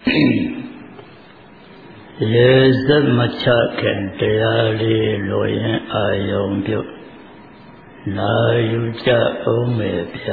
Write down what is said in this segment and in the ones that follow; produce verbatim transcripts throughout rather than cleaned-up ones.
လေစက်မချခင်တရားလေးလိုရင်အာယုံပြုနာယူကြအောင်မယ်ဗျ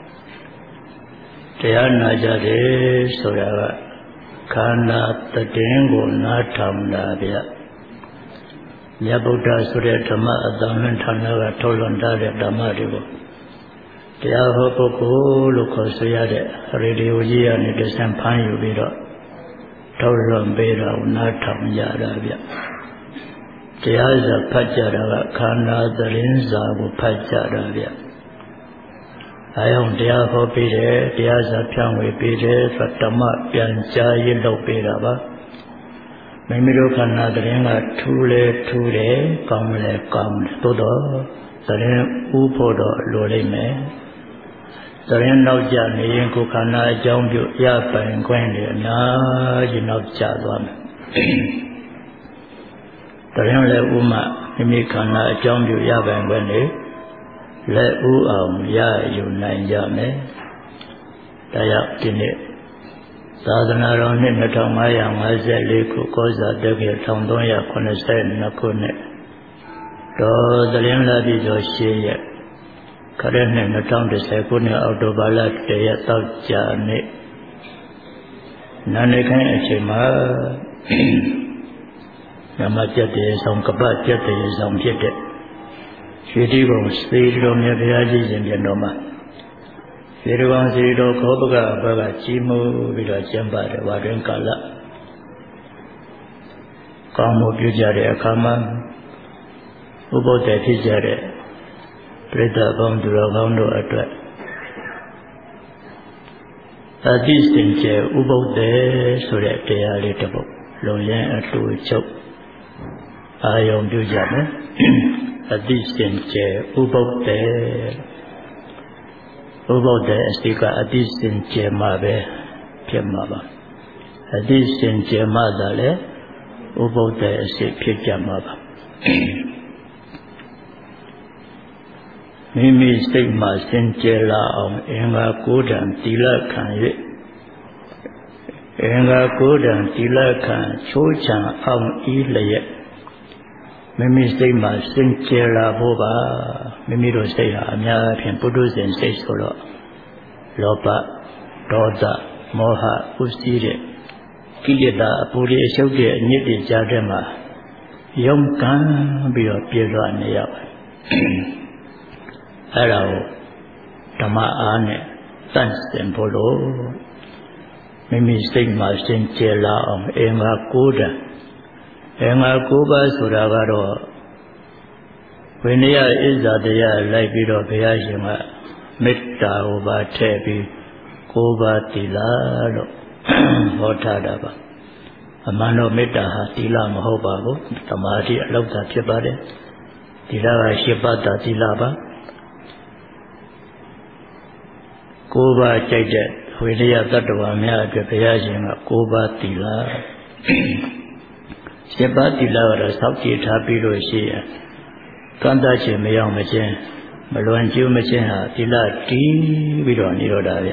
တရားနာကြတယ်ဆိုတာကခန္ဓာတည်င်းကိုနားထောင်တာဗျမြတ်ဗုဒ္ဓဆိုတဲ့ဓမ္မအတန်လွင်ဌာနကထုတ်လွှင့်ထားတဲ့ဓမ္မတွေကိုတရားဟောပုဂ္ဂိုလ်လို့ခေါ်ဆိုရတဲ့ရေဒီယိုကြီးကနေတဆင့်ဖမ်းယူပြီးတော့ထုတ်လွှင့်ပေးတာကိုနားထောင်ကြတာဗျတရားစာဖတ်ကြတာကခန္ဓာသတင်းစာကိုဖတ်ကြတာဗျအဲအောင်တရားဟောပေးတယ်တရားစာဖြန့်ဝေပေးတယ်ဆိုဓမ္မပြန်ကြားရေးလုပ်ပေးတာပါမိမိတို့ခန္ဓာသတင်းကထူးလဲထူးတယ်ကောင်းလဲကောင်းတယ်သို့တော့သတင်းဥဖို့တော့လိုလိမ့်မယ်သတင်းနောက်ကျနေရင်ကိုယ်ခန္ဓာအကြောင်းပြုရပိုင်ခွင့်တွေအများကြီးနောက်ကျသွားမယ်သတင်းလည်းဥမမိမိခန္ဓာအကြောင်းပြုရပိုင်ခွင့်တွေလက်ဥအောင်ရယူနိုင်ကြမယ်ဒါကြောင့်ဒီနေ့သာသနာတော်နှစ်နှစ်ထောင်ငါးရာငါးဆယ်လေးခုကောဇာတက္ကရာတစ်ထောင်သုံးရာခုနှစ်ဆယ်နှစ်ခုနှစ်တော်သတင်းလာပြီးတော့ရှင်းရက်ခရစ်နှစ်နှစ်ထောင်တစ်ဆယ်ခုနှစ်အောက်တိုဘာလတရက်တောက်ကြနေ့နာနေခိုင်းအချိန်မှာညမကျက်တဲ့ဆောင်ကပတ်ကျက်တဲ့ဆောင်ဖြစ်တဲ့ရွှေတိဘုံစေတော်မြတ်ဘုရားကြီးရှင်ပြန်တော်မှာစေတဝန်စေတော်ခောပကဘကကြီးမှုပြီးတော့ကျမ်းပါတယ်ဝါတွင်ကာလကောင်းမှုပြုကြတဲ့အခါမှာဥပုသ္တေဖြစ်ကြတဲ့ပရိသတ်ပေါင်းသူတော်ကောင်းတို့အတွက်အတိစင်ကျဥပုသ္တေဆိုတဲ့တရားလေးတစ်ပုဒ်လုံရင်အတူချုပ်အာယုံပြုကြမယ်အတိစင်ကျဥပုသ္တေဥပုသ္တေအစိကအတိစင်ကျမှာပဲဖြစ်မှာပါအတိစင်ကျမှာသာလေဥပုသ္တေအစိဖြစ်ကြမှာပါမိမိစိတ်မှာစင်ကြယ်လာအောင်အင်္ဂါ၉ဓာတ်သီလခံ၍အင်္ဂါ၉ဓာတ်သီလခံချိုးချံအောင်ဤလျက်မိမိစိတ်မှာစင်ကြယ်လာဖို့ပါမိမိတို့စိတ်ဟာအများအပြားပုထုဇဉ်စိတ်ဆိုတော့လောဘဒေါသမောဟဥစ္စည်းတဲ့ကိလေသာအပူတွေအရှုပ်တဲ့အညစ်တွေကြားထဲမှာယုံကံပြီးတော့ပြေလွှတ်နေရပါတယ်အဲ့ဒါကိုဓမ္မအားနဲ့တန့်စင်ဖို့လို့မိမိစိတ်မှာစင်ကြယ်လာအောင်အင်္ဂါ၉ဓာတ်အင်္ဂါ၉ပါးဆိုတာကတော့ဝိနည်းဣဇာတရားလိုက်ပြီးတော့ဘုရားရှင်ကမေတ္တာဟောပါထည့်ပြီး၉ပါးသီလလို့ဟောထားတာပါအမှန်တော့မေတ္တာဟာသီလမဟုတ်ပါဘူးသမာဓိအလောက်သာဖြစ်ပါတယ်သီလက၈ပါးသာသီလပါ၉ပါးကြိုက်တဲ့ဝိနည်းတတ္တဝါများအတွက်ဘုရားရှင်က၉ပါးသီလ၈ပါးသီလကတော့စောင့်ကြည့်ထားပြီးလို့ရှိရင်ကံတခြင်းမရောက်မချင်းမလွန်ကျူးမချင်းဟာသီလတည်ပြီးတော့နေတော့တာဗျ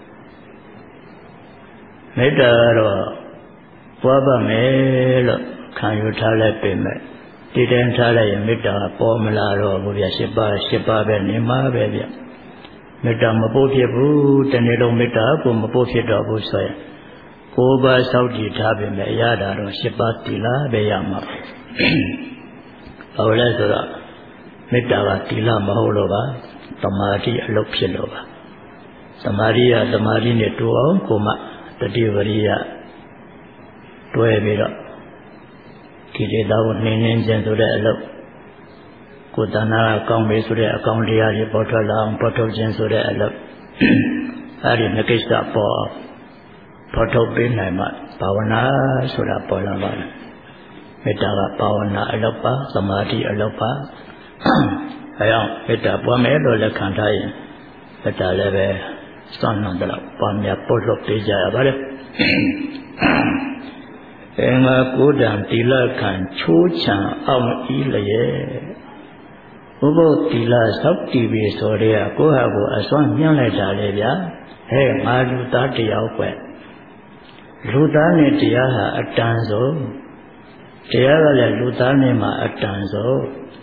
မေတ္တာကတော့ပွားပါမယ်လို့ခံယူထားလိုက်ပေမဲ့တည်တံထားလိုက်ရင်မေတ္တာပေါ်မလာတော့ဘူးဗျ၈ပါး၈ပါးပဲနေမှာပဲဗျမေတ္တာမပို့ဖြစ်ဘူးတနေ့လုံးမေတ္တာကိုမပို့ဖြစ်တော့ဘူးဆိုရင်၉ပါးစောင့်ကြည့်ထားပေမဲ့ရတာတော့၈ပါးသီလပဲရမှာဘာလို့လဲဆိုတော့မေတ္တာကသီလမဟုတ်လို့ပါသမာဓိအလုပ်ဖြစ်လို့ပါသမာဓိကသမာဓိနဲ့တူအောင်ကိုမှတတိဝရိယတွဲပြီးတော့ကိလေသာကိုနှင်းနှင်းခြင်းဆိုတဲ့အလုပ်ကိုယ်တဏ္ဍာကကောင်းပြီဆိုတဲ့အကောင်းတရားတွေပေါ်ထွက်လာအောင်ပေါ်ထုတ်ခြင်းဆိုတဲ့အလုပ်အဲဒီနှစ်ကိစ္စပေါ်ပေါ်ထုတ်ပေးနိုင်မှဘာဝနာဆိုတာပေါ်လာပါမယ်မေတ္တာကဘာဝနာအလုပ်ပါသမာဓိအလုပ်ပါအဲအောင်မေတ္တာပွားမယ်လို့လက်ခံထားရင်မေတ္တာလည်းပဲစွန့်နှံတော့ပွားများပို့လို့ပေးကြရပါတယ်အင်္ဂါ၉ဓာတ်သီလခံချိုးချံအောင်ဤလျက်ဥပုသ္တိလသောက်တည်ပြီဆိုတဲ့ကိုယ့်ဟာကိုယ်အစွမ်းညှမ်းလိုက်တာလေဗျာဟဲ့ငါလူသားတယောက်ပဲလူသားနဲ့တရားဟာအတန်ဆုံးတရားကလည်းလူသားနဲ့မှအတန်ဆုံး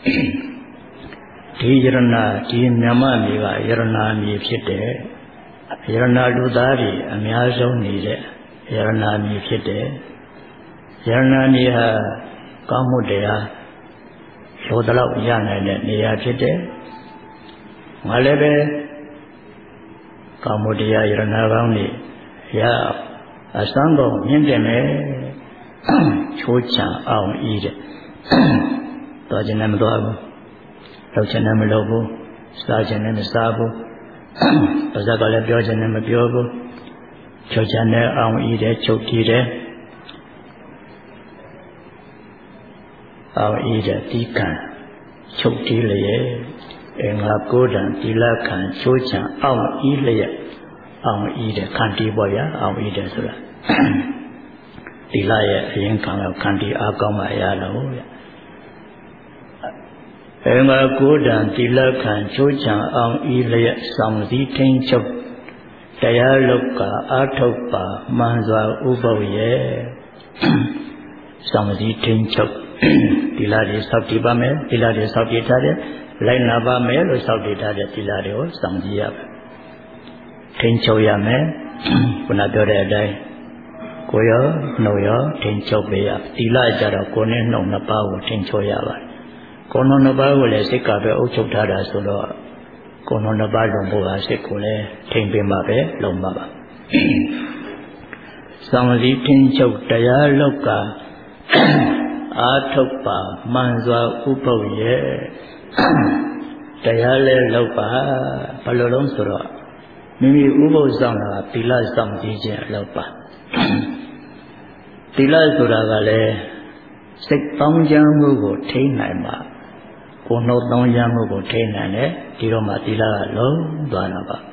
ဒီယရဏဒီမြမမြေကယရဏမြေဖြစ်တယ်ယရဏလူသားတွေအများဆုံးနေတဲ့ယရဏမြေဖြစ်တယ်ယရဏမြေဟာကောင်းမှုတရားလိုတလောက်ရနိုင်တဲ့နေရာဖြစ်တယ်ငါလည်းပဲကောင်းမှုတရားယရဏကောင်းတွေရအစမ်းကုန်မြင့်တယ်မယ်ချိုးချံအောင်ဤတဲ့တော်ခြင်းနဲ့မတော်ဘူးလောက်ခြင်းနဲ့မလုပ်ဘူးစားခြင်းနဲ့မစားဘူးပါဇက်ကလည်းပြောခြင်းနဲ့မပြောဘူးချုပ်ခြင်းနဲ့အောင်ဤတဲ့ချုပ်တည်တယ်အောင်ဤတဲ့ဒီကံချုပ်တည်လျက်အင်္ဂါကိုးတန်သီလခံချိုးချံအောင်ဤလျက်အောင်ဤတဲ့ခန္တီပေါ့ဗျာအောင်ဤတဲ့ဆိုတာသီလရဲ့အရင်ခံတော့ခန္တီအားကောင်းမှရတော့ဗျအင်္ဂါကိုးတန်သီလခံချိုးချံအောင်ဤလျက်ဆောင်စည်းထိန်ချုပ်တရားလောကအာထုတ်ပါမှန်စွာဥပုပ်ရဲ့ဆောင်စည်းထိန်ချုပ်သီလတွေစောင့်တည်ပါမယ်သီလတွေစောင့်တည်ထားတယ်လိုက်နာပါမယ်လို့စောင့်တည်ထားတဲ့သီလတွေကိုစောင့်ကြည့်ရမယ်ထိန်ချုပ်ရမယ်ခုနပြောတဲ့အတိုင်းကိုယ်ရောနှုတ်ရောထိန်ချုပ်ပေးရသီလကြတော့ကိုယ်နဲ့နှုတ်နှစ်ပါးကိုထိန်ချုပ်ရပါတယ်ကိုယ်နှုတ်နှစ်ပါးကိုလည်းစိတ်ကပဲအုပ်ချုပ်ထားတာဆိုတော့ကိုယ်နှုတ်နှစ်ပါးလုံးဖို့ဟာစိတ်ကိုလည်းထိန်ပေးမှပဲလုံးမှာပါစောင့်စည်းထိန်ချုပ်တရားလောကအာထုတ်ပါမှန်စွာဥပုပ်ရဲ့တရားလဲလောက်ပါဘယ်လိုလုံးဆိုတော့မိမိဥပုပ်ဆောင်တာသီလဆောင်ကြည့်ခြင်းအလောက်ပါသီလဆိုတာကလည်းစိတ်တောင်းကြမှုကိုထိန်းနိုင်မှာကိုယ်နှုတ်တောင်းကြမှုကိုထိန်းနိုင်တယ်ဒီတော့မှသီလကလုံးသွားတာပါ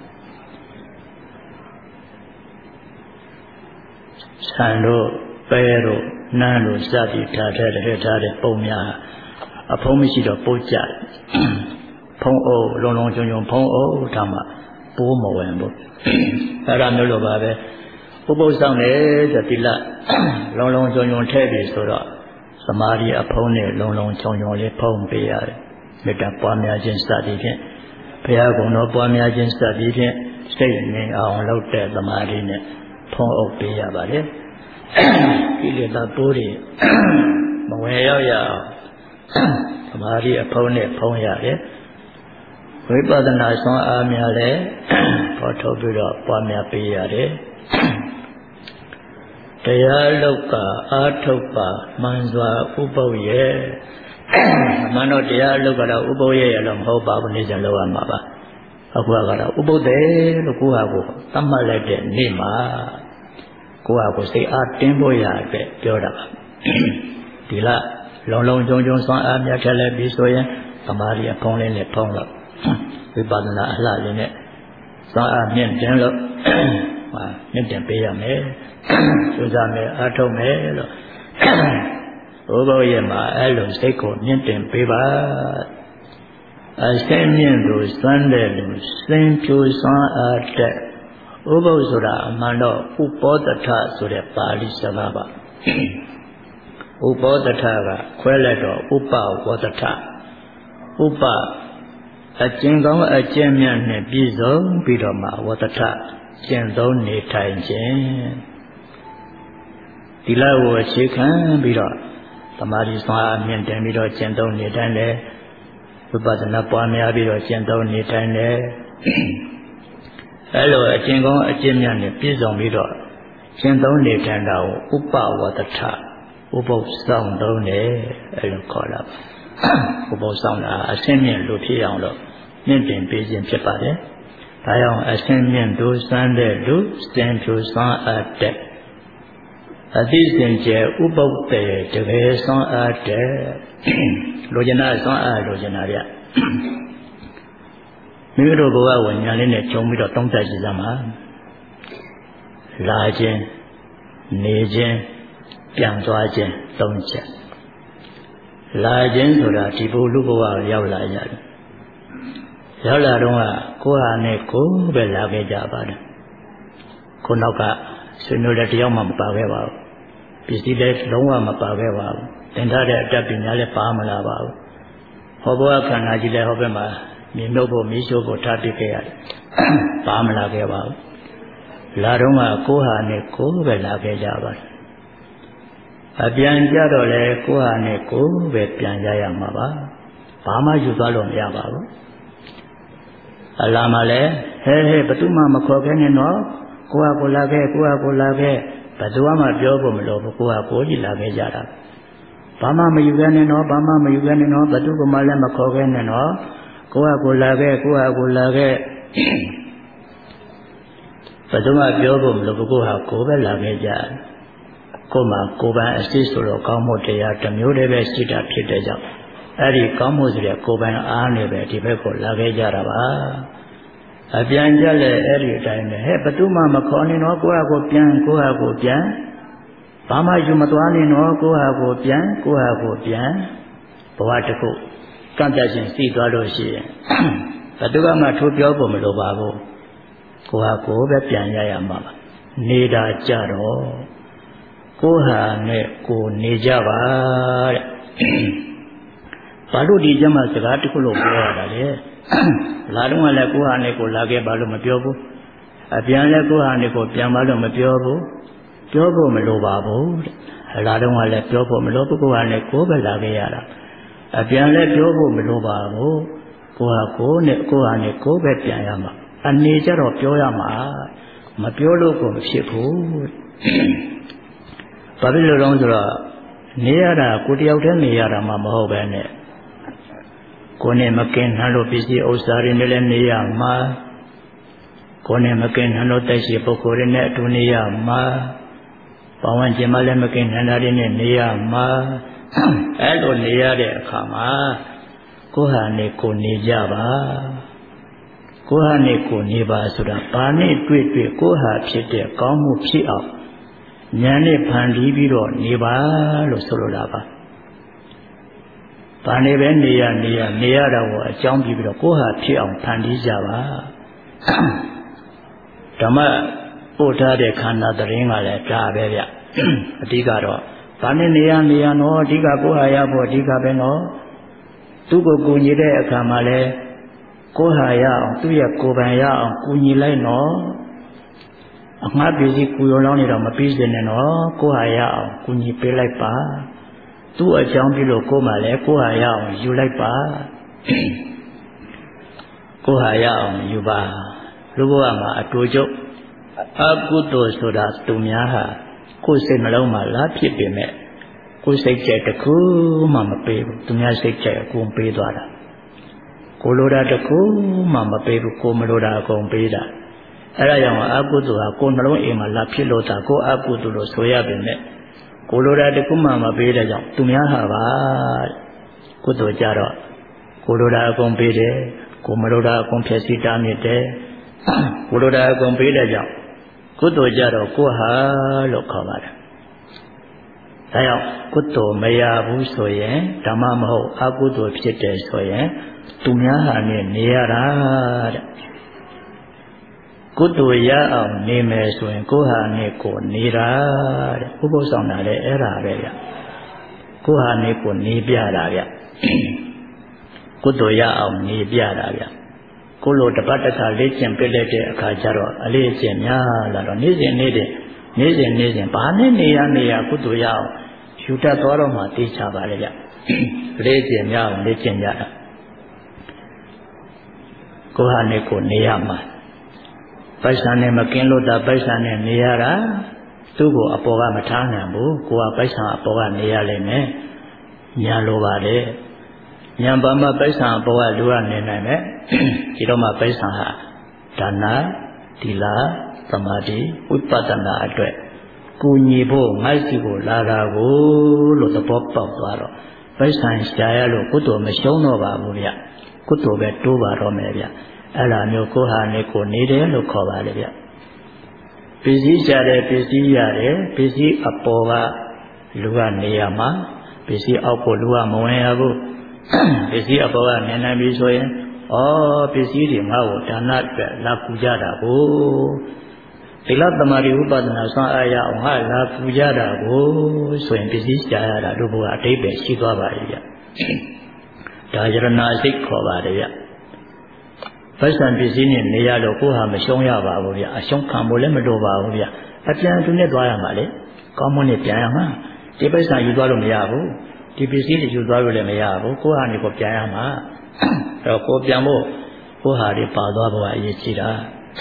ဆံတို့ပဲတို့နန်းတို့စသည်ထားတဲ့ထဲထားတဲ့ပုံများအဖုံးမရှိတော့ပိုးကြဖုံးအိုးလုံလုံချုံချုံဖုံးအိုးထားမှပိုးမဝင်ဘူးအဲ့ဒါမျိုးလိုပါပဲဥပုသ်ဆောင်တယ်ဆိုသီလလုံလုံချုံချုံထည့်ပြီဆိုတော့သမာဓိအဖုံးနဲ့လုံလုံချုံချုံလေးဖုံးပေးရတယ်မေတ္တာပွားများခြင်းစသည်ဖြင့်ဘုရားကုံတော်ပွားများခြင်းစသည်ဖြင့်စိတ်ငြိမ်အောင်လုပ်တဲ့သမာဓိနဲ့ဖုံးအုပ်ပေးရပါတယ်ကိလေသာပိုးတွေမဝင်ရောက်ရအောင်သမာဓိအဖုံးနဲ့ဖုံးရတယ်ဝိပဿနာဆွမ်းအားများလည်းပေါ်ထုတ်ပြီးတော့ပွားများပေးရတယ်တရားလောကအာထုတ်ပါမှန်စွာဥပုပ်ရဲ့အမှန်တော့တရားလောကတော့ဥပုပ်ရဲ့ရတော့မဟုတ်ပါဘူးနေကြလောက်ရမှာပါအခုကတော့ဥပုပ်တယ်လို့ကိုယ့်ဟာကိုယ်သတ်မှတ်လိုက်တဲ့နေ့မှာကိုယ့်ဟာကိုယ်စိတ်အားတင်းဖို့ရအတွက်ပြောတာပါဒီလားလုံလုံချုံချုံဆွမ်းအားများထက်လည်းပြီးဆိုရင်သမာဓိအဖုံးလေးနဲ့ဖုံးလို့ဝိပဿနာအလှလေးနဲ့ဆွမ်းအားမြင့်တင်လို့ဟာမြင့်တင်ပေးရမယ်ကျိုးစားမယ်အားထုတ်မယ်လို့ဘုဘရဲ့မှာအဲ့လိုစိတ်ကိုမြင့်တင်ပေးပါအစင်းမြင့်လို့စွမ်းတဲ့လူစင်ဖြူစွမ်းအားတဲ့ဥပုသ်ဆိုတာအမှန်တော့ဥပောတထဆိုတဲ့ပါဠိစကားပါဥပောတထကခွဲလိုက်တော့ဥပဝတထဥပအကျဉ်ကောင်းအကျဉ်မြတ်နဲ့ပြည့်စုံပြီးတော့မှဝတထကျင့်သုံးနေထိုင်ခြင်းဒီလောက်ကိုအခြေခံပြီးတော့သမာဓိစွမ်းအားမြင့်တင်ပြီးတော့ကျင့်သုံးနေထိုင်တယ်ဝိပဿနာပွားများပြီးတော့ကျင့်သုံးနေထိုင်တယ်အဲလိုအကျင့်ကောင်းအကျင့်မြတ်နဲ့ပြည့်စုံပြီးတော့ကျင့်သုံးနေထိုင်တာကိုဥပဝတ္တထဥပုသ်ဆောင်သုံးတယ်အဲလိုခေါ်တာပါဥပုသ်ဆောင်တာအစင်းမြင့်လို့ဖြစ်အောင်လို့မြင့်တင်ပေးခြင်းဖြစ်ပါတယ်ဒါကြောင့်အစင်းမြင့်တို့စမ်းတဲ့လူစင်ဖြူစွမ်းအပ်တဲ့အသိစင်ကြယ်ဥပုသ်တဲ့တကယ်စွမ်းအပ်တဲ့လိုချင်တာစွမ်းအပ်လိုချင်တာဗျမိမိတို့ဘဝဝဉာဏ်လေးနဲ့ခြုံပြီးတော့တောင်းတကြည့်စမ်းပါလာခြင်းနေခြင်းပြန်သွားခြင်းသုံးချက်လာခြင်းဆိုတာဒီဘုလူဘဝရောက်လာရတယ်ရောက်လာတော့ကကိုယ်ဟာနဲ့ကိုယ်ပဲလာခဲ့ကြပါတယ်ခုနောက်ကဆွေမျိုးလည်းတယောက်မှမပါခဲ့ပါဘူးပစ္စည်းလည်းလုံးဝမပါခဲ့ပါဘူးသင်ထားတဲ့အတတ်ပညာလည်းပါမလာပါဘူးဟောဘောခန္ဓာကြီးလည်းဟောဘက်မှာမြေမြုပ်ဖို့မြေရှို့ဖို့ထားပစ်ခဲ့ရတယ်ပါမလာခဲ့ပါဘူးလာတော့ကကိုဟာနဲ့ကိုပဲလာခဲ့ကြပါတယ်အပြန်ကြတော့လေကိုဟာနဲ့ကိုပဲပြန်ကြရမှာပါဘာမှယူသွားလို့မရပါဘူးအလာမလဲဟဲဟဲဘသူမှမခေါ်ခဲ့နဲ့နော်ကိုဟာကိုလာခဲ့ကိုဟာကိုလာခဲ့ဘသူမှပြောဖို့မလိုဘူးကိုဟာကိုကြီးလာခဲ့ကြတာဘာမှမယူခဲ့နဲ့နော်ဘာမှမယူခဲ့နဲ့နော်ဘသူကမှလည်းမခေါ်ခဲ့နဲ့နော်ကိုဟာကိုလာခဲ့ကိုဟာကိုလာခဲ့ဘယ်သူမှပြောဖို့မလိုဘူးကိုဟာကိုပဲလာခဲ့ကြကိုမှကိုပန်းအစစ်ဆိုတော့ကောင်းမှုတရားတစ်မျိုးတည်းပဲရှိတာဖြစ်တဲ့ကြောင့်အဲ့ဒီကောင်းမှုဆိုတဲ့ကိုပန်းအားနဲ့ပဲဒီဘက်ကိုလာခဲ့ကြတာပါအပြန်ကြလဲအဲ့ဒီအတိုင်းပဲဟဲ့ဘယ်သူမှမခေါ်နေတော့ကိုဟာကိုပြန်ကိုဟာကိုပြန်ဘာမှယူမသွားနေတော့ကိုဟာကိုပြန်ကိုဟာကိုပြန်ဘဝတစ်ခုကန့်တတ်ခြင်းစီးသွားလို့ရှိရင်ဘယ်သူမှထိုးပြောဖို့မလိုပါဘူးကိုဟာကိုပဲပြန်ရရမှာပါနေတာကြတော့ကိုဟာနဲ့ကိုနေကြပါတဲ့ဘာလို့ဒီကျမစကားတစ်ခုလို့ပြောရတာလဲလာတော့ကလည်းကိုဟာနဲ့ကိုလာခဲ့ပါလို့မပြောဘူးအပြန်လည်းကိုဟာနဲ့ကိုပြန်ပါလို့မပြောဘူးပြောဖို့မလိုပါဘူးတဲ့လာတော့ကလည်းပြောဖို့မလိုဘူးကိုဟာနဲ့ကိုပဲလာခဲ့ရတာအပြန်လည်းပြောဖို့မလိုပါဘူးကိုဟာကိုနဲ့ကိုဟာနဲ့ကိုပဲပြန်ရမှာအနေကြတော့ပြောရမှာမပြောလို့ကိုမဖြစ်ဘူးဘာဖြစ်လို့လဲဆိုတော့နေရတာကိုတယောက်တည်းနေရတာမှမဟုတ်ပဲနဲ့ကိုယ်နဲ့မကင်နှလို့ပစ္စည်းဥစ္စာတွေနဲ့လည်းနေရမှာကိုယ်နဲ့မကင်နှလို့တိုက်ရှိပုဂ္ဂိုလ်တွေနဲ့အတူနေရမှာပဝန်းကျင်မှာလည်းမကင်နှတာတွေနဲ့နေရမှာအဲ့လိုနေရတဲ့အခါမှာကိုယ်ဟာနေကိုနေကြပါကိုယ်ဟာနေကိုနေပါဆိုတာဘာနဲ့တွေ့တွေ့ကိုယ်ဟာဖြစ်တဲ့ကောင်းမှုဖြစ်အောင်ဉာဏ်နဲ့ဖန်တီးပြီးတော့နေပါလို့ဆိုလိုတာပါဘာနေပဲနေရနေရနေရတာကိုအကြောင်းပြပြီးတော့ကိုယ်ဟာဖြစ်အောင်ဖန်တီးကြပါဓမ္မပို့ထားတဲ့ခန္ဓာတရင်ကလည်းဒါပဲဗျအဓိကတော့ဘာနဲ့နေရနေရနော်အဓိကကိုယ်ဟာရဖို့အဓိကပဲနော်သူ့ကိုကူညီတဲ့အခါမှာလည်းကိုယ်ဟာရအောင်သူ့ရဲ့ကိုယ်ပိုင်ရအောင်ကူညီလိုက်နော်အမှားပစ္စည်းကူရုံလောင်းနေတော့မပြီးစင်နဲ့နော်ကိုယ်ဟာရအောင်ကူညီပေးလိုက်ပါသူ့အကြောင်းပြုလို့ကိုယ်မှလည်းကိုယ်ဟာရအောင်ယူလိုက်ပါကိုယ်ဟာရအောင်ယူပါလူဘဝမှာအတူချုပ်အကုသိုလ်ဆိုတာသူများဟာကိုယ်စိတ်နှလုံးမှာလာဖြစ်ပေမဲ့ကိုယ်စိတ်ကြိုက်တစ်ခုမှမပေးဘူးသူများစိတ်ကြိုက်အကုန်ပေးသွားတာကိုလိုတာတစ်ခုမှမပေးဘူးကိုမလိုတာအကုန်ပေးတာအဲ့ဒါကြောင့်အကုသိုလ်ဟာကိုယ်နှလုံးအိမ်မှာလာဖြစ်လို့တာကိုအကုသိုလ်လို့ဆိုရပေမဲ့ကိုလိုတာတစ်ခုမှမပေးတဲ့ကြောင့်သူများဟာပါကုသိုလ်ကြတော့ကိုလိုတာအကုန်ပေးတယ်ကိုမလိုတာအကုန်ဖြည့်ဆည်းတားမြစ်တယ်ကိုလိုတာအကုန်ပေးတဲ့ကြောင့်ကုသိုလ်ကြတော့ကိုဟာလို့ခေါ်ပါတယ်ဒါကြောင့်ကုသိုလ်မရဘူးဆိုရင်ဓမ္မမဟုတ်အကုသိုလ်ဖြစ်တယ်ဆိုရင်သူများဟာနဲ့နေရတာတဲ့ကုသိုလ်ရအောင်နေမယ်ဆိုရင်ကိုဟာနဲ့ကိုနေတာတဲ့ဥပုသ်ဆောင်တာလည်းအဲ့ဒါပဲဗျကိုဟာနဲ့ကိုနေပြတာဗျကုသိုလ်ရအောင်နေပြတာဗျကိုလိုတပတ်တစ်ခါလေ့ကျင့်ပြည့်တဲ့အခါကျတော့အလေးအကျင့်များလာတော့နေ့စဉ်နေ့စဉ်နေ့စဉ်နေ့စဉ်ဘာနဲ့နေရနေရကုသိုလ်ရအောင်ယူတတ်သွားတော့မှသိချပါလေဗျလေ့ကျင့်များအောင်လေ့ကျင့်ကြတာကိုဟာနဲ့ကိုနေရမှာပိုက်ဆံနဲ့မကင်းလို့တာပိုက်ဆံနဲ့နေရတာသူ့ကိုအပေါ်ကမထားနိုင်ဘူးကိုကပိုက်ဆံအပေါ်ကနေရလိမ့်မယ်ညာလိုပါလေညာပါမပိုက်ဆံအပေါ်ကလူကနေနိုင်မယ်ဒီတော့မှပိုက်ဆံဟာဒါနသီလသမာဓိဝိပဿနာအတွက်ကူညီဖို့ငါ့စီကိုလာတာကိုလို့သဘောပေါက်သွားတော့ပိုက်ဆံရှာရလို့ကုသိုလ်မရှုံးတော့ပါဘူးဗျကုသိုလ်ပဲတိုးပါတော့မယ်ဗျအဲ့လိုမျိုးကိုဟာနဲ့ကိုနေတယ်လို့ခေါ်ပါလေဗျပစ္စည်းကြတယ်ပစ္စည်းရတယ်ပစ္စည်းအပေါ်ကလူကနေရမှာပစ္စည်းအောက်ကိုလူကမဝင်ရဘူးပစ္စည်းအပေါ်ကနေနိုင်ပြီဆိုရင်ဩပစ္စည်းတွေငါ့ကိုဒါနအတွက်လာကူကြတာကိုဒီလောက်တမာရီဥပဒနာဆွမ်းအားရအောင်ဟာလာပူကြတာကိုဆိုရင်ပစ္စည်းရှားရတာတို့ဘုရားအတိတ်ပဲရှိသွားပါရဲ့ဗျဒါယရဏစိတ်ခေါ်ပါတယ်ဗျဘတ်စံပစ္စည်းနဲ့နေရတော့ကိုဟာမရှုံးရပါဘူးဗျအရှုံးခံဖို့လည်းမလိုပါဘူးဗျအပြန်သူနဲ့သွားရမှာလေကောင်းမွန်နဲ့ပြန်ရမှာဒီဘတ်စံယူသွားလို့မရဘူးဒီပစ္စည်းတွေယူသွားလို့လည်းမရဘူးကိုဟာနေကိုပြန်ရမှာအဲ့တော့ကိုပြန်ဖို့ကိုဟာတွေပါသွားဖို့အရေးကြီးတာ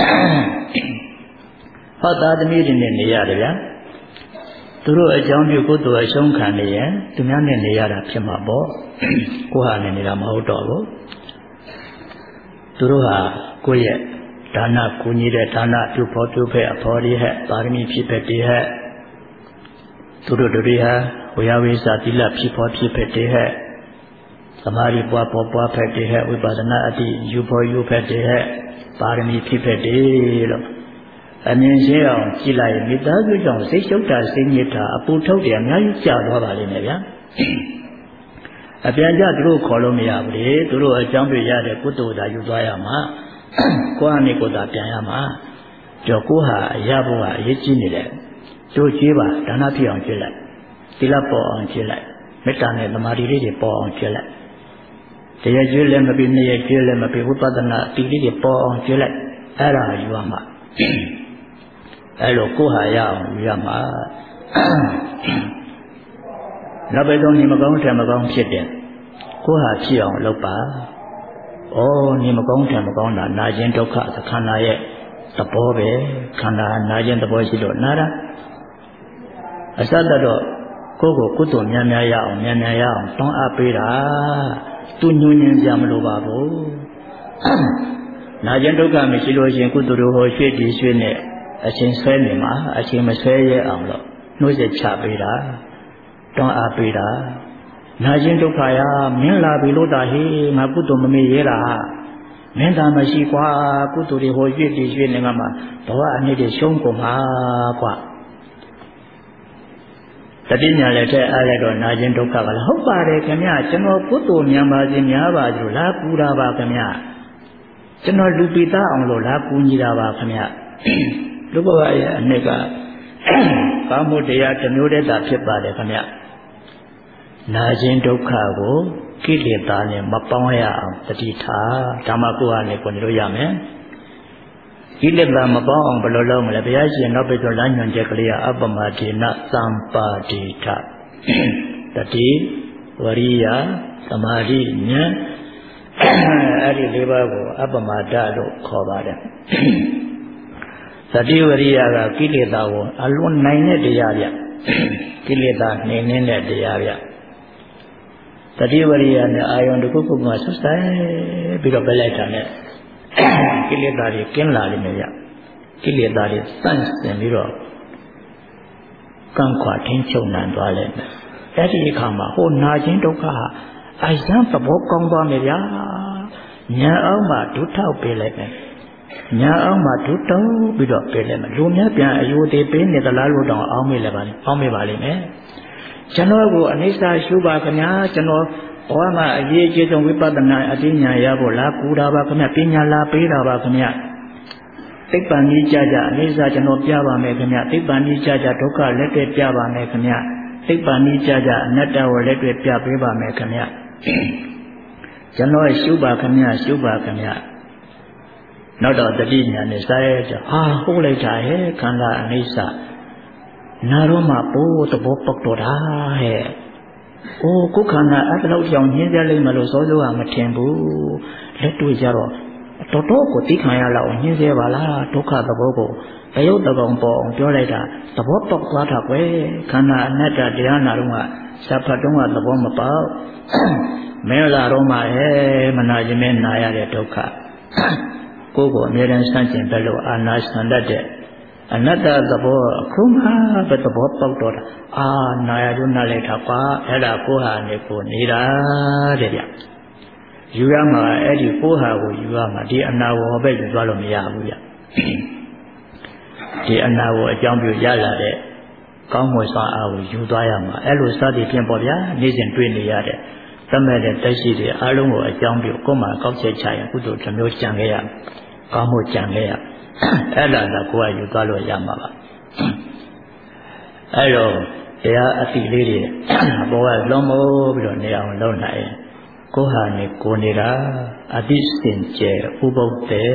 ဟောသားသမီးတွေနဲ့နေရတယ်ဗျာသူတို့အကြောင်းပြုကိုယ်သူအရှုံးခံနေရင်သူများနဲ့နေရတာဖြစ်မှာပေါ့ကိုဟာနဲ့နေတာမဟုတ်တော့ဘူးသူတို့ဟာကိုယ့်ရဲ့ဒါနကူညီတဲ့ဒါနပြုဖို့ပြုဖက်အဖော်ရဟက်ပါရမီဖြစ်ဖက်တည်းဟက်သူတို့တို့တွေဟာဝေယဝိစာတိလဖြစ်ဖို့ဖြစ်ဖက်တည်းဟက်သမာဓိပွားပေါ်ပွားဖက်တည်းဟက်ဝိပဿနာအတိယူဖို့ယူဖက်တည်းဟက်ပါရမီဖြစ်ဖက်တည်းလို့အမြင်ရှင်းအောင်ကြည်လိုက်မိသားစုကြောင့်စိတ်ရှုပ်တာစိတ်ညစ်တာအပူထုတ်တယ်အများကြီးကြာသွားပါလိမ့်မယ်ဗျာအပြန်ကြသူတို့ခေါ်လို့မရဘူးလေသူတို့အကြောင်းပြရတဲ့ကုသိုလ်သာယူသွားရမှာကိုယ့်အနေကိုယ်သာပြန်ရမှာကြောကိုယ်ဟာအရာဘုရားအရေးကြီးနေတယ်တို့ကြွေးပါဒါနဖြစ်အောင်ကြွေးလိုက်သီလပေါ်အောင်ကြွေးလိုက်မေတ္တာနဲ့သမာဓိလေးတွေပေါ်အောင်ကြွေးလိုက်တရားကြွေးလည်းမပြီးနှစ်ရက်ကြွေးလည်းမပြီးဝိပဿနာတိလေးတွေပေါ်အောင်ကြွေးလိုက်အဲ့ဒါယူရမှာအဲ့လိုကိုယ်ဟာရအောင်ယူရမှာနောက်ပဲဆုံးနေမကောင်းထံမကောင်းဖြစ်တယ်ကိုယ်ဟာဖြစ်အောင်လုပ်ပါဩနေမကောင်းထံမကောင်းတာနာခြင်းဒုက္ခခန္ဓာရဲ့သဘောပဲခန္ဓာနာခြင်းသဘောရှိတော့နာတာအစတတော့ကိုယ့်ကိုကုသိုလ်များများရအောင်များများရအောင်တောင်းအပ်ပေးတာသူညွှန်ညင်ကြမလို့ပါဘူးနာခြင်းဒုက္ခမရှိလို့ရှင်ကုသိုလ်တို့ဟောရွှေ့တည်ရွှေ့နဲ့အချိန်ဆွဲနေမှာအချိန်မဆွဲရအောင်လို့နှုတ်ဆက်ချပေးတာတောင်းအားပေးတာနာခြင်းဒုက္ခရမင်းလာပြီလို့တာဟေးငါကုသိုလ်မမေ့ရတာမင်းသာမရှိကွာကုသိုလ်တွေဟောရွှေ့တည်ရွှေ့နေမှာဘဝအနည်းတွေရှုံးကုန်မှာကွာတတိညာလည်းတဲ့အားလည်းတော့နာခြင်းဒုက္ခကလည်းဟုတ်ပါတယ်ခင်ဗျကျွန်တော်ကုသိုလ်များပါစေများပါလို့လာကူတာပါခင်ဗျကျွန်တော်လူပိသားအောင်လို့လာကူညီတာပါခင်ဗျလူဘဝရဲ့အနှစ်ကကာမှုတရားတစ်မျိုးတည်းသာဖြစ်ပါတယ်ခင်ဗျနာခြင်းဒုက္ခကိုကိလေသာနဲ့မပေါင်းရအောင်တတိထားဓမ္မကိုယ်နဲ့ကိုနေလို့ရမယ်ကိလေသာမပေါင်းအောင်ဘယ်လိုလုပ်မလဲဘုရားရှင်နောက်ပြီးတော့လမ်းညွှန်ချက်ကလေးကအပမဒေနသံပါတိထတတိဝရိယသမာဓိဉာဏ်အဲ့ဒီလေးပါးကိုအပမဒလို့ခေါ်ပါတယ်သတိဝရိယကကိလေသာကိုအလွန်နိုင်တဲ့တရားဗျကိလေသာနှိမ်နှင်းတဲ့တရားဗျသတိဝရိယနဲ့အာယုန်တစ်ခုခုမှဆွဆိုင်ပြီးတော့ပြလိုက်တာနဲ့ကိလေသာတွေကင်းလာလိမ့်မယ်ဗျကိလေသာတွေစန့်စင်ပြီးတော့ကန့်ခွာထင်းချုပ်နိုင်သွားလိမ့်မယ်အဲ့ဒီအခါမှာဟိုနာခြင်းဒုက္ခဟာအယံသဘောကောင်းသွားမယ်ဗျာညာအောင်မှဒုထောက်ပေးလိုက်မယ်ညာအောင်မှဒုတုံးပြီးတော့ပေးလိုက်မယ်လူများပြန်အယိုသေးပေးနေသလားလို့တောင်အောင်းမေးလိုက်ပါလိမ့်အောင်းမေးပါလိမ့်မယ်ကျွန်တော်ကိုအနိစ္စရှုပါခင်ဗျာကျွန်တော်ဘဝမှာအရေးကြီးဆုံးဝိပဿနာအသိဉာဏ်ရဖို့လားကူတာပါခင်ဗျပညာလာပေးတာပါခင်ဗျသိပ္ပံကြီးကြကြအနိစ္စကျွန်တော်ပြပါမယ်ခင်ဗျသိပ္ပံကြီးကြကြဒုက္ခလက်တွေ့ပြပါမယ်ခင်ဗျသိပ္ပံကြီးကြကြအနတ္တကိုလက်တွေ့ပြပေးပါမယ်ခင်ဗျကျွန်တော်ရှုပါခင်ဗျရှုပါခင်ဗျနောက်တော့တတိညာနဲ့စားရဲကြဟာဟုတ်လိုက်တာဟဲ့ခန္ဓာအနိစ္စနာရောမှာပိုးသဘောပေါက်တော့တာဟဲ့။အိုးကိုယ်ခန္ဓာအဲ့လောက်ကြောင်ညင်းကြလိမ့်မလို့စောစောကမထင်ဘူး။လက်တွေ့ကြတော့တော်တော်ကိုသိခံရလောက်ညင်းစေပါလားဒုက္ခသဘောကိုတယုတ်တကောင်ပေါ်အောင်ပြောလိုက်တာသဘောပေါက်သွားတာကွယ်ခန္ဓာအနတ္တတရားနာတော့ကစဖတ်တော့ကသဘောမပေါက်မင်းလာတော့မှဟဲမနာခြင်းနဲ့နာရတဲ့ဒုက္ခကိုယ်ကိုအမြဲတမ်းဆန့်ကျင်ဘက်လို့အာနာဆန္ဒတဲ့အနတ္တသဘောအခုမှပဲသဘောပေါက်တော့တာအာနာရတို့နာလိုက်တာပါအဲ့ဒါကိုဟာနေကိုနေတာတဲ့ဗျယူရမှာအဲ့ဒီကိုဟာကိုယူရမှာဒီအနာဝေါ်ပဲယူသွားလို့မရဘူးဗျဒီအနာဝေါ်အကြောင်းပြုရလာတဲ့ကောင်းမွန်စွာအားကိုယူသွားရမှာအဲ့လိုစသည်ဖြင့်ပေါ့ဗျာနေ့စဉ်တွေ့နေရတဲ့သတ်မဲ့တဲ့တက်ရှိတွေအားလုံးကိုအကြောင်းပြုကိုယ်မှာကောက်ချက်ချရင်ကုသိုလ်တစ်မျိုးကြံခဲ့ရကောင်းမှုကြံခဲ့ရအဲ့ဒါတော့ကိုယ်ကယူသွားလို့ရမှာပါအဲ့တော့တရားအတိလေးတွေဘောကလုံးမိုးပြီးတော့နေအောင်လုပ်နိုင်ကိုဟာနေကိုနေတာအတိစင်ကျဲဥပုပ်တဲ့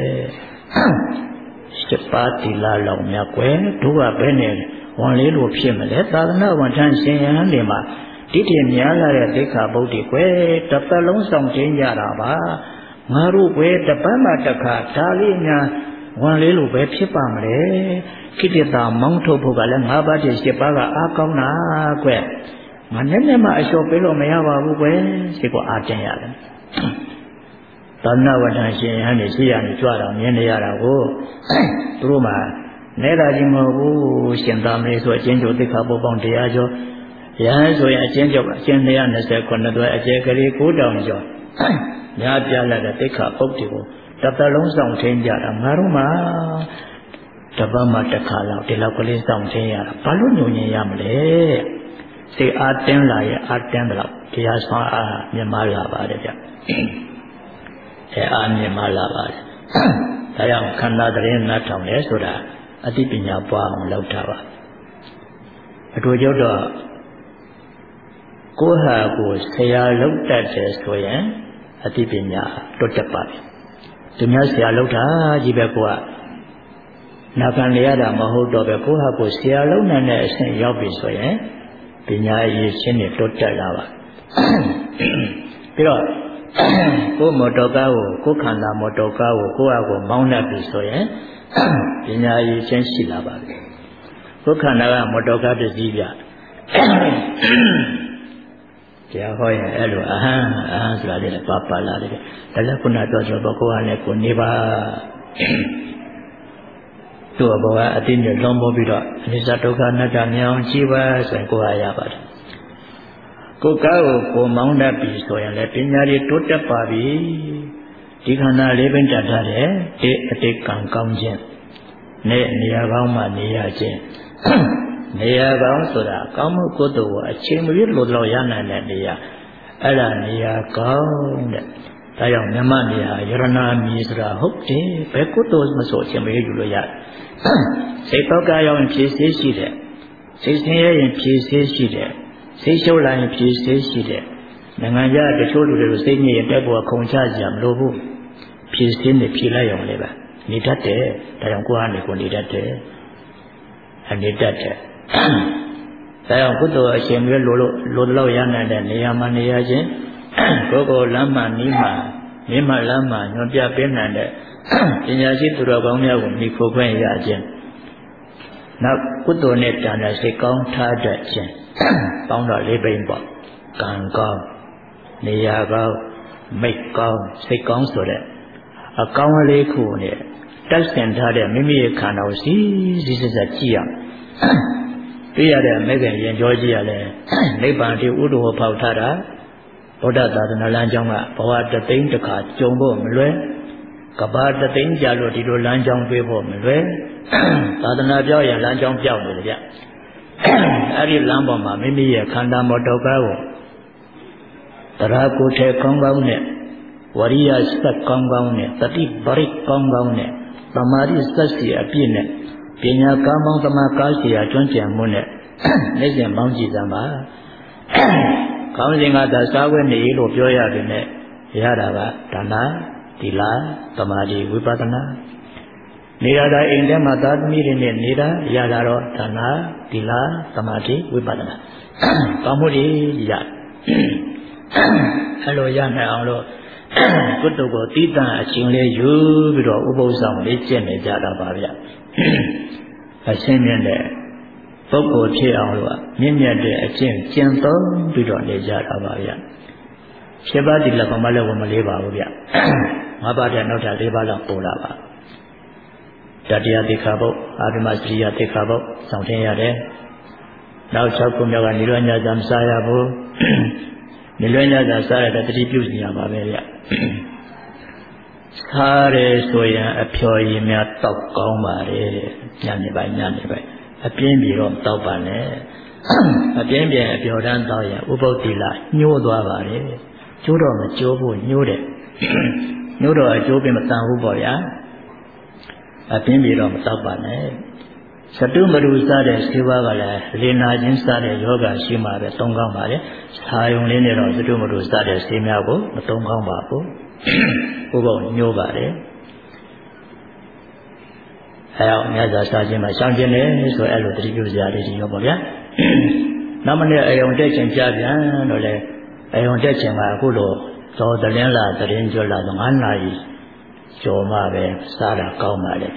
စပါတိလာလောင်မြတ်ကွယ်တို့ကဘယ်နဲ့ဝန်လေးလိုဖြစ်မလဲသာသနာဝန်ထမ်းရှင်ရဟန်းတွေမှာဒီတည်းများလာတဲ့ဒိဋ္ဌာဗုဒ္ဓကွယ်တစ်ပတ်လုံးဆောင်ခြင်းကြတာပါငါတို့ကွယ်တပတ်မှတစ်ခါဒါလေးများဝန်လေးလိုပဲဖြစ်ပါမလဲခိတ္တတာမောင်းထုတ်ဖို့ကလည်းငါးပါးတည်းရှစ်ပါးကအားကောင်းတာကွယ်ငါနဲ့နဲ့မှအလျှော့ပေးလို့မရပါဘူးကွယ်စိတ်ကအားတင်ရတယ်သာသနာဝတ္တရှင်ဟန်နေရှိရနေကြွတာမြင်နေရတာကိုသူတို့မှနေတာကြီးမဟုတ်ဘူးရှင်သာမဏေဆိုအချင်းကျိုးသိက္ခာပုဒ်ပေါင်းတရားကျော်ရဟန်းဆိုရင်အချင်းကျော်အချင်း၂၂၀ခုတွဲအကျယ်ကလေး၉တောင်ကျော်များပြလာတဲ့သိက္ခာပုဒ်တွေကိုတစ်သက်လုံးဆောင်ထင်းကြတာငါတို့မှတပတ်မှတစ်ခါလောက်ဒီလောက်ကလေးဆောင်ထင်းရတာဘာလို့ညုံညင်ရမလဲစိတ်အားတင်းလာရဲ့အားတင်းတယ်လို့တရားဆောင်အားမြင်မလာပါတယ်ဗျအဲအားမြင်မလာပါတယ်ဒါကြောင့်ခန္ဓာတရင်နားထောင်လဲဆိုတာအသိပညာပွားအောင်လုပ်တာပါအတူတူတော့ကိုယ်ဟာကိုယ်ဆရာလုပ်တတ်တယ်ဆိုရင်အသိပညာတွတ်တက်ပါပြီသူများဆရာလုပ်တာကြီးပဲကိုကနာခံရတာမဟုတ်တော့ပဲကိုယ်ဟာကိုယ်ဆရာလုပ်နိုင်တဲ့အဆင့်ရောက်ပြီဆိုရင်ပညာအရေးချင်းနဲ့တွတ်တက်လာပါပြီးတော့ကိုယ်မော်တော်ကားကိုကိုယ်ခန္ဓာမော်တော်ကားကိုကိုယ့်အကိုမောင်းတတ်ပြီဆိုရင်ပညာရည်ချင်းရှိလာပါပြီကိုယ်ခန္ဓာကမော်တော်ကားပစ္စည်းပြတရားဟောရင်အဲ့လိုအဟံအဟံဆိုတာလေးလည်းပါပါလာတယ်ဒါလည်းခုနတော့ဆိုတော့ကိုယ်ကလည်းကိုနေပါသူ့ဘဝအတိနဲ့လုံးပေါ်ပြီးတော့အနိစ္စဒုက္ခအနတ္တမြင်အောင်ကြည့်ပါဆိုရင်ကိုယ်ဟာရပါတယ်ကိုယ်ကားကိုကိုမောင်းတတ်ပြီဆိုရင်လည်းပညာရည်တိုးတက်ပါပြီဒီခန္ဓာလေးပင်တတ်ထားတယ်ဒီအတိတ်ကံကောင်းခြင်းနဲ့နေရာကောင်းမှနေရခြင်းနေရာကောင်းဆိုတာကောင်းမှုကုသိုလ်ကိုအချိန်မရွေးလို့တော့ရနိုင်တဲ့နေရာအဲ့ဒါနေရာကောင်းတဲ့ဒါကြောင့်မြမနေရာယရနာမြေဆိုတာဟုတ်တယ်ဘယ်ကုသိုလ်မဆိုအချိန်မရွေးယူလို့ရတယ်စိတ်တော့ကရောက်ရင်ဖြည့်ဆည်းရှိတယ်စိတ်ဆင်းရဲရင်ဖြည့်ဆည်းရှိတယ်စိတ်ရှုပ်လာရင်ဖြည့်ဆည်းရှိတယ်နိုင်ငံခြားတချို့လူတွေကိုစိတ်ညစ်ရင်တက်ပေါ်ခုံချကြမလို့ဘူးဖြည့်ဆည်းနေဖြည့်လိုက်အောင်လေပဲနေတတ်တယ်ဒါကြောင့်ကိုယ်ကနေကိုနေတတ်တယ်အနေတတ်တယ်ဒါကြောင့်ကုသိုလ်အရှင်မျိုးလိုလို့လိုတော့ရနိုင်တဲ့နေရာမှာနေရခြင်းကိုယ်ကိုလမ်းမှနီးမှမိမလမ်းမှညွန်ပြပေးနိုင်တဲ့ပညာရှိသူတော်ကောင်းများကိုမိခိုခွင့်ရခြင်းနောက်ကုသိုလ်နဲ့တန်တဲ့စိတ်ကောင်းထားတတ်ခြင်းပေါင်းတော့လေးပိန်ပေါ့ကံကောင်းနေရာကောင်းမိတ်ကောင်းစိတ်ကောင်းဆိုတဲ့အကောင်းလေးခုနဲ့တက်ဆင်ထားတဲ့မိမိရဲ့ခန္ဓာကိုစီစီစစ်စစ်ကြည့်ရအောင်တွေ့ရတဲ့မေခင်ရင်ကြောကြည့်ရလဲနိဗ္ဗာန်တိဥဒ္ဓဟောဖောက်ထားတာဗုဒ္ဓသာသနာလမ်းကြောင်းကဘဝတသိန်းတစ်ခါကြုံဖို့မလွယ်ကဘာတသိန်းကြာလို့ဒီလိုလမ်းကြောင်းတွေ့ဖို့မလွယ်သာသနာပြောရင်လမ်းကြောင်းပြောင်းနေတယ်ဗျအဲ့ဒီလမ်းပေါ်မှာမိမိရဲ့ခန္ဓာမော်တော်ကားကိုတရားကိုယ်ထဲကောင်းကောင်းနဲ့ဝရိယစက်ကောင်းကောင်းနဲ့တတိပရိကောင်းကောင်းနဲ့သမာဓိစက်စီအပြည့်နဲ့ပညာကောင်းကောင်းသမာကားစီရာကျွမ်းကျင်မှုနဲ့နေ့စဉ်ပေါင်းကြည့်စမ်းပါကောင်းစဉ်ကသာစားဝဲနေလို့ပြောရပေမဲ့ရတာကဒါနသီလသမာဓိဝိပဿနာနေရတာအိမ်ထဲမှာသာသမီတွေနဲ့နေတာရတာတော့ဒါနသီလသမာဓိဝိပဿနာကောင်းမှုတွေရအဲ့လိုရနိုင်အောင်လို့ကုသိုလ်ကိုတည်တံ့အချင်းလေးယူပြီးတော့ဥပုသ်ဆောင်လေးကျင့်နေကြတာပါဗျအရှင်းမြတ်တဲ့ပုဂ္ဂိုလ်ဖြစ်အောင်လို့မြင့်မြတ်တဲ့အကျင့်ကျင့်သုံးပြီးတော့နေကြတာပါဗျရှင်းပါတိလကမလည်းဝမလေးပါဘူးဗျငါးပါးတဲ့နောက်ထပ်လေးပါးလောက်ပို့လာပါတတရားသိက္ခာပုဒ်အာဓိမစရိယသိက္ခာပုဒ်ဆောင်ထင်းရတယ်နောက်၆ခုမြောက်ကနိရောဓညာမစားရဘူးနိရောဓညာစားရတဲ့တတိပြုစီရပါပဲဗျစားရဲဆိုရင်အဖျော်ရည်များတောက်ကောင်းပါလေညနေပိုင်းညနေပိုင်းအပြင်းပြေတော့တောက်ပါနဲ့အပြင်းပြန်အပျော်တန်းတောက်ရင်ဥပုသ္တိလညှိုးသွားပါလေကျိုးတော့မကျိုးဖို့ညှိုးတယ်ညှိုးတော့အကျိုးပင်မတန်ဘူးပေါ့ဗျာအပင်းပြေတော့မတောက်ပါနဲ့စတုမရုစတဲ့ဆေးဝါးကလည်းလေနာချင်းစတဲ့ယောဂရှိမှပဲသုံးကောင်းပါလေစာယုံလေးနဲ့တော့စတုမရုစတဲ့ဆေးများကိုမသုံးကောင်းပါဘူးဘုဘောညိုးပါလေအဲအောင်မြတ်စွာစာခြင်းမှာရှောင်ခြင်းလေဆိုအဲ့လိုတတိပြုစရာလေးတွေရောပေါ့ဗျာနောက်မနေ့အယုံတက်ခြင်းကြပြန်တော့လေအယုံတက်ခြင်းကအခုလိုသောတလင်းလာတရင်ကျွလာတော့ငါးနာရီကျော်မှပဲစားတာကောင်းပါလေဗျ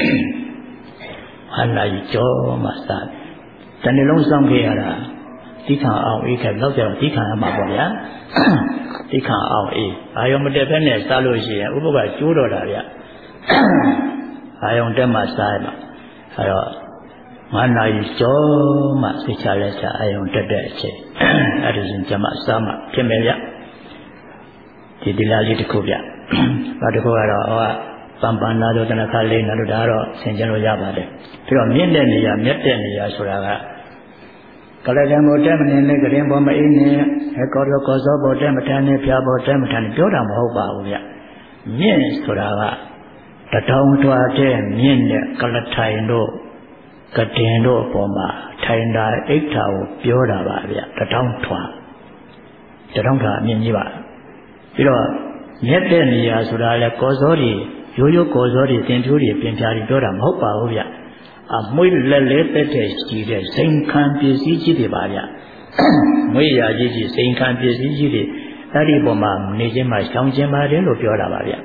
အနာကြီးကြောမှစားတနေ့လုံးစောင့်ခဲ့ရတာတိခါအောင်အေးခဲ့တော့ကြောင့်တိခါရမှာပေါ့ဗျာတိခါအောင်အေးအာယုံမတက်ဖက်နဲ့စားလို့ရှိရင်ဥပ္ပကကျိုးတော့တာဗျအာယုံတက်မှစားရမှာအဲတော့ငါးနာရီကြောမှစိတ်ချလက်ချအာယုံတက်တဲ့အချိန်အဲ့ဒီရင်ကျမစားမှဖြစ်မယ်ဗျဒီဒီလာလေးတစ်ခုဗျနောက်တစ်ခုကတော့ဟောပန်ပန်နာတို့တနခါလေးနာတို့ဒါတော့ဆင်ခြင်လို့ရပါတယ်ပြီးတော့မြင့်တဲ့နေရာမြတ်တဲ့နေရာဆိုတာကကလကံဘောတက်မနေနဲ့ကရင်ဘောမအေးနဲ့အကောရောကောစောဘောတက်မထမ်းနဲ့ဖြာဘောတက်မထမ်းနဲ့ပြောတာမဟုတ်ပါဘူးဗျမြင့်ဆိုတာကတထောင်ထွားတဲ့မြင့်တဲ့ကလထိုင်တို့ကတင်တို့အပေါ်မှာထိုင်တာအိဋ္ဌာကိုပြောတာပါဗျတထောင်ထွားတထောင်ထွားအမြင့်ကြီးပါပြီးတော့မြတ်တဲ့နေရာဆိုတာလဲကောစောတွေရိုးရိုးကောစောတွေတင်ပြိုးတွေပြင်ပြားတွေပြောတာမဟုတ်ပါဘူးဗျအမွေးလက်လေးတက်တဲ့ရှိတဲ့စိန်ခံပစ္စည်းကြီးတွေပါဗျမွေးရာကြီးကြီးစိန်ခံပစ္စည်းကြီးတွေအဲ့ဒီပုံမှာနေခြင်းမှာရှောင်ခြင်းပါတယ်လို့ပြောတာပါဗျ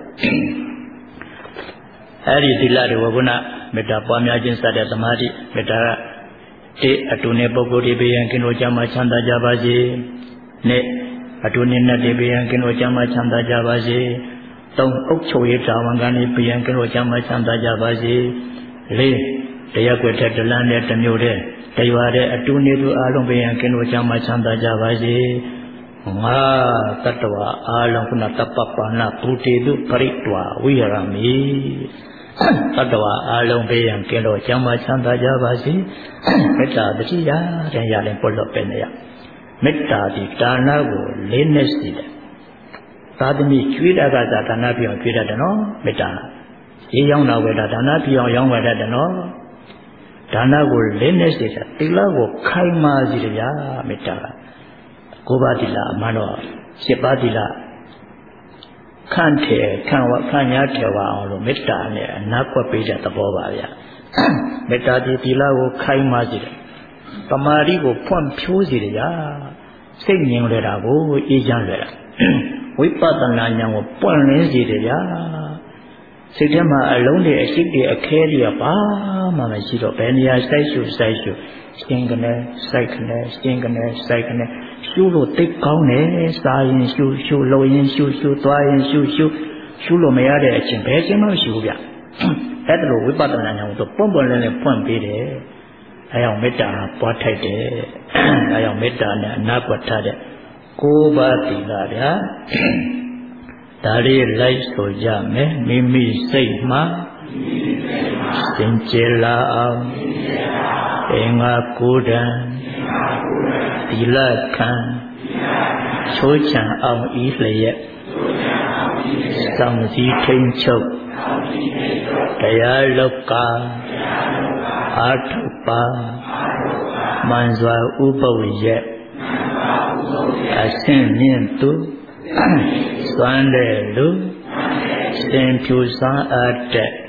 အဲ့ဒီသီလတွေကုဏမေတ္တာပွားများခြင်းစတဲ့သမာဓိမေတ္တာကတေအတုနဲ့ပုဂ္ဂိုလ်တွေဘေးရန်ကင်းလို့ကြမှာချမ်းသာကြပါစေနဲ့အတုနဲ့နဲ့တွေဘေးရန်ကင်းလို့ကြမှာချမ်းသာကြပါစေသုံးအုပ်ချုပ်ရေးတာဝန်ကနေဘေးရန်ကင်းလို့ကြမှာချမ်းသာကြပါစေလေးတရားကွယ်တဲ့တလန်းနဲ့တမျိုးတဲ့တရွာတဲ့အတူနေသူအလုံးဘေးရန်ကင်းလို့ကြမှာချမ်းသာကြပါစေငါတတ္တဝါအလုံးကုဏတပ္ပပါဏပုတေတုပရိတ္တဝဝိရမိတတ္တဝါအလုံးဘေးရန်ကင်းလို့ကြမှာချမ်းသာကြပါစေမေတ္တာတတိယတဲ့ရရင်ပွတ်လို့ပဲနေရမေတ္တာဒီဒါနကိုလေးနဲ့စီတယ်သာသမီကျွေးတာကသာဒါနပြောင်းကျွေးတတ်တယ်နော်မေတ္တာရေးရောက်တော့ဝေဒါဒါနပြောင်းရောင်းဝယ်တတ်တယ်နော်ဒါနကိုလေးနဲ့စီတယ်သီလကိုခိုင်မာစီတယ်ဗျာမေတ္တာကကိုးပါးသီလအမှန်တော့ရှစ်ပါးသီလခန့်ထေခန့်ဝခန့်ညာထေဝအောင်လို့မေတ္တာနဲ့အနာကွက်ပေးတဲ့သဘောပါဗျာမေတ္တာဒီသီလကိုခိုင်မာစီတယ်တမာရီကိုဖွင့်ဖြိုးစီတယ်ဗျာစိတ်ငြိမ်လွယ်တာကိုအေးချမ်းလွယ်တာဝိပဿနာဉာဏ်ကိုပွင့်လင်းစေတယ်ဗျာစိတ်ထဲမှာအလုံးတွေအရှိတွေအခဲတွေကဘာမှမရှိတော့ဘယ်နေရာစိုက်ရှုစိုက်ရှုရှင်းကနေစိုက်ကနေရှင်းကနေစိုက်ကနေရှုလို့သိကောင်းတယ်စားရင်ရှုရှုလို့ရင်ရှုရှုသွားရင်ရှုရှုရှုလို့မရတဲ့အချိန်ဘယ်ချိန်မှမရှိဘူးဗျအဲ့ဒါလိုဝိပဿနာဉာဏ်ကိုပွင့်ပွင့်လင်းလင်းဖွင့်ပေးတယ်အဲကြောင့်မေတ္တာပွားထိုက်တယ်အဲကြောင့်မေတ္တာနဲ့အနာကွက်ထားတဲ့ကိုးပါးသီလဗျာဒါလေးလိုက်ဆိုကြမယ်မိမိစိတ်မှာသင်ကျေလာအောင်အင်္ဂါကိုယ်တံသီလခံချိုးချံအောင်ဤလျက်စောင့်စည်းထိန်ချုပ်တရားလောကအာထုပါမန်စွာဥပဝိရဲ့အဆင့်မြင့်သူစွမ်းတဲ့လူစင်ဖြူစွမ်းအား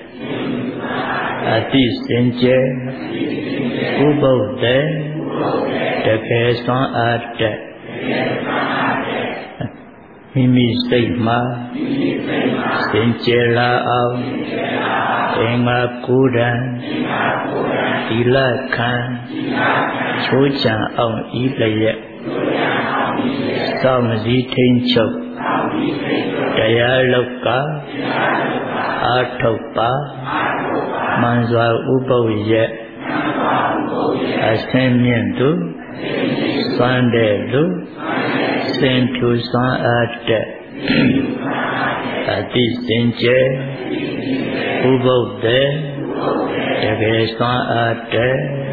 တဲ့အတိစင်ကြယ်ဥပုဒ်တဲ့တကယ်စွမ်းအားတဲ့မိမိစိတ်မှာစင်ကြယ်လာအောင်အင်္ဂါကိုယ်တံသီလခံချိုးချံအောင်ဤလျက်စောင့်စည်းထိန်ချုပ်တရားလောကအာထုပ်ပါမန်စွာဥပုပ်ရဲ့အစင်းမြင့်သူစွမ်းတဲ့လူစင်ဖြူစွမ်းအားတဲ့အတိစင်ကြယ်ဥပုပ်တဲ့တကယ်စွမ်းအားတဲ့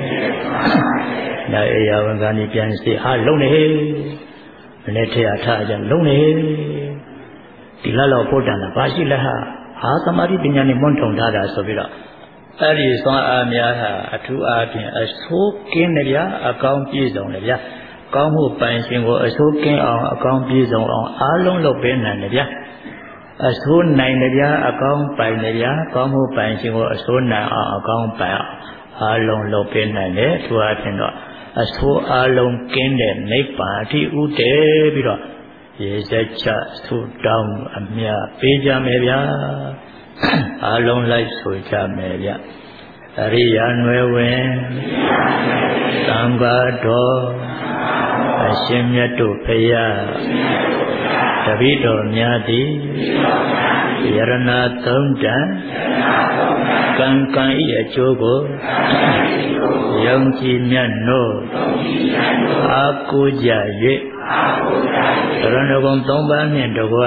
ဒါအေယဝန်ကနေပြန်စီဟာလုံးနေမနေ့ထရထားကြလုံးနေဒီလောက်တော့ဖို့တန်တာဘာရှိလဲဟာဟာသမာဓိပညာနဲ့မွန်းထုံထားတာဆိုပြီးတော့အဲ့ဒီစွမ်းအားများဟာအထူးအားဖြင့်အဆိုးကင်းတယ်ဗျာအကောင်းပြည့်စုံတယ်ဗျာကောင်းမှုပိုင်ရှင်ကိုအဆိုးကင်းအောင်အကောင်းပြည့်စုံအောင်အားလုံးလုပ်ပေးနိုင်တယ်ဗျာအဆိုးနိုင်တယ်ဗျာအကောင်းပိုင်တယ်ဗျာကောင်းမှုပိုင်ရှင်ကိုအဆိုးနိုင်အောင်အကောင်းပိုင်အောင်အားလုံးလုပ်ပေးနိုင်တယ်အထူးအားဖြင့်တော့အဆိုးအားလုံးကင်းတဲ့နိဗ္ဗာန်အထိဥတည်ပြီးတော့ရေစက်ချသုတောင်းအမြပေးကြမယ်ဗျာအားလုံးလိုက်ဆိုကြမယ်ဗျအရိယာနွယ်ဝင်သံဃာတော်အရှင်မြတ်တို့ဖရာတပည့်တော်များသည်ယရဏသုံးတန်ကံကံဤအကျိုးကိုယုံကြည်မြတ်နို့အာကိုကြ၍ရဏဂုံသုံးပါးနှင့်တကွ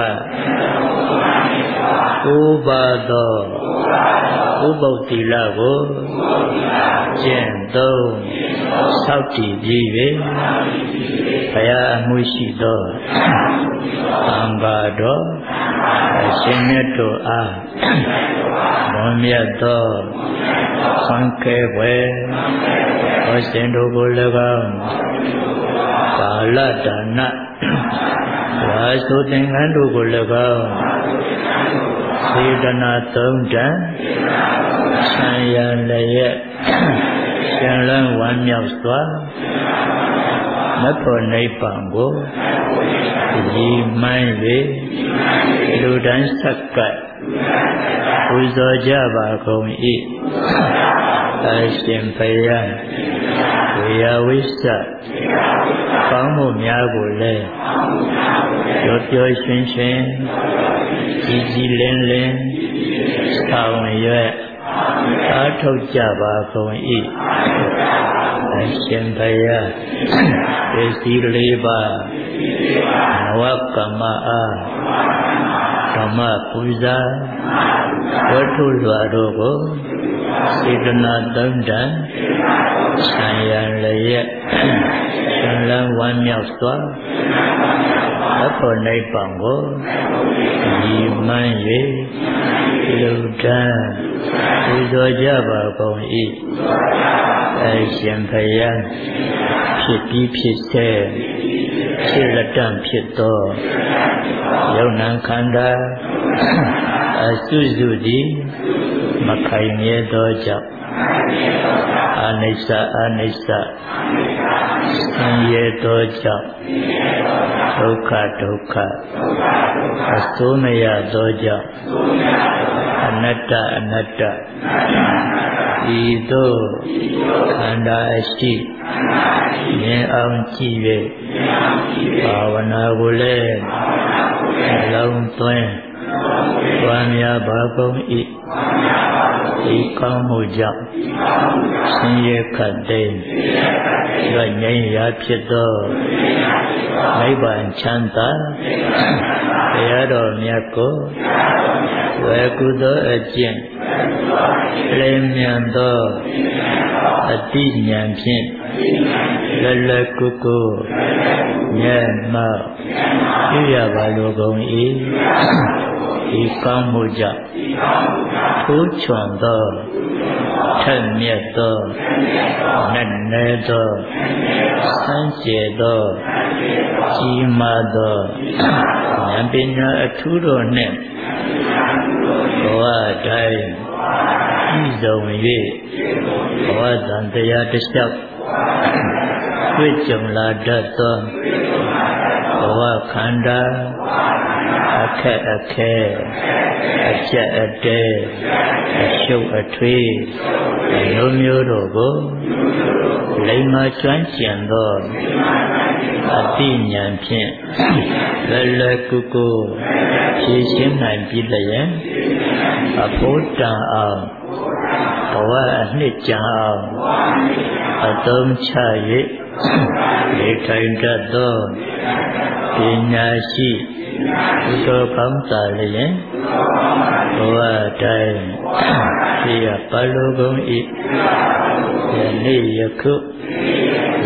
ဥပါသောဥပုပ်တိလကိုကျင့်သုံးဆောက်တည်ပြီး၍ဘုရားအမှုရှိသောသံဃာတော်အရှင်မြတ်တို့အားမွန်မြတ်သောသံဃေဘွယ်ဟောရှင်တို့ကို၎င်းကာလဒါနဝါစုသင်္ကန်းတို့ကို၎င်းစေတနာသုံးတန်ဆံရလည်းရှင်လန်းဝမ်းမြောက်စွာမဖို့နိဗ္ဗာန်ကိုဒီမှန်း၍လူတိုင်းဆက်ကပ်ပူဇော်ကြပါကုန်၏အရှင်ဘုရားဝေယဝိစ္စကောင်းမှုများကိုလည်းပြောပြောရှင်းရှင်းကြည်ကြည်လင်းလင်းဆောင်ရွက်အားထုတ်ကြပါကုန်၏အရှင်ဘုရားဒီစီလေးပါနဝကမ္မအားဓမ္မပူဇာဝတ္ထုလွှာတို့ကိုစေတနာသုံးတန်ဆံရလည်းရှင်လန်းဝမ်းမြောက်စွာသဖို့နိဗ္ဗာန်ကိုဒီမှန်း၍လူတန်းပူဇော်ကြပါကုန်၏အရှင်ဘုရားဖြစ်ပြီးဖြစ်စေဖြစ်လက်တံဖြစ်သောယုံနာခန္ဓာအစုစုသည်မခိုင်မြဲသောကြောင့်အနိစ္စအနိစ္စဆင်းရဲသောကြောင့်ဒုက္ခဒုက္ခအစိုးမရသောကြောင့်အနတ္တအနတ္တဤသို့ခန္ဓာအရှိမြင်အောင်ကြည့်၍ဘာဝနာကိုလည်းနှလုံးသွင်းပွားများပါကုန်၏ဒီကောင်းမှုကြောင့်ဆင်းရဲခတ်သိမ်းရွတ်ငြိမ်းရာဖြစ်သောနိဗ္ဗာန်ချမ်းသာတရားတော်မြတ်ကိုဝေကုသောအကျင့်လင်းမြန်သောအတိဉာဏ်ဖြင့်လွယ်လွယ်ကူကူမျက်မှောက်ပြုရပါလိုကုန်၏ဒီကောင်းမှုကြောင့်ထိုးချွန်သောထက်မြက်သောနက်နဲသောဆန်းကျယ်သောကြီးမားသောဉာဏ်ပညာအထူးတော်နှင့်ဘဝတိုင်းဤဆုံး၍ဘဝတန်တရားတစ်လျှောက်တွေ့ကြုံလာတတ်သောဘဝခန္ဓာအခက်အခဲအကျက်အတဲအရှုပ်အထွေးအမျိုးမျိုးတို့ကိုလိမ္မာကျွမ်းကျင်သောအသိဉာဏ်ဖြင့်လွယ်လွယ်ကူကူဖြေရှင်းနိုင်ပြီလျက်အဖို့တန်အောင်ဘဝအနှစ်ကြာအောင်အသုံးချ၍နေထိုင်တတ်သောပညာရှိဘုသောကောင်းသာလျင်ဘဝတိုင်းဖြစ်ရပါလိုကုန်၏ယနေ့ယခုဝ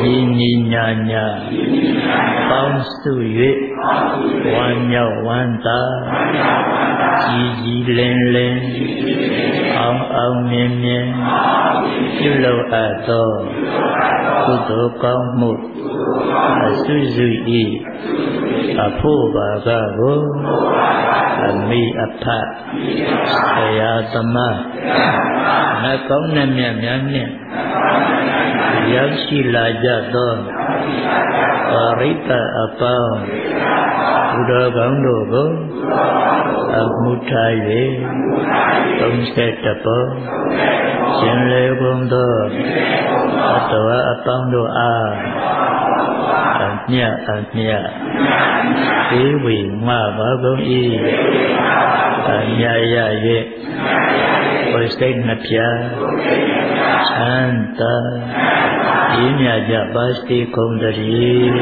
ညီညီညာညာပေါင်းစု၍ဝမ်းမြောက်ဝမ်းသာကြည်ကြည်လင်းလင်းအောင်အောင်မြင်မြင်ပြုလုပ်အပ်သောကုသိုလ်ကောင်းမှုအစွစွဤအဖို့ပါကကိုအမိအဖဆရာသမားနတ်ကောင်းနှမြတ်များနှင့်ရောက်ရှိလာကြသောပရိသတ်အပေါင်းဘုရားကောင်းတို့ကိုအမှုထား၍သုံးဆယ်တပုံရှင်လေဘုံသောအတဝအပေါင်းတို့အားအမြတ်အမြတ်သေဝေငှပါကုန်၏အမြတ်ရ၍ဝိစိတ်နှပြချမ်းသာဤမြတ်ကြပါစေကုန်တည်း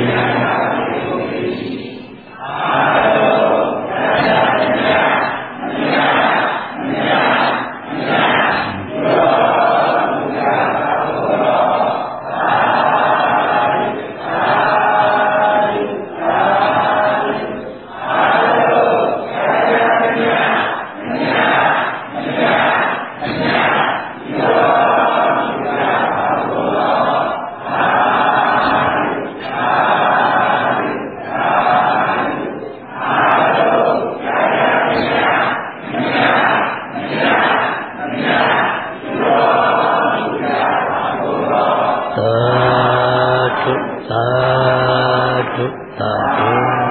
သာဓုသာဓု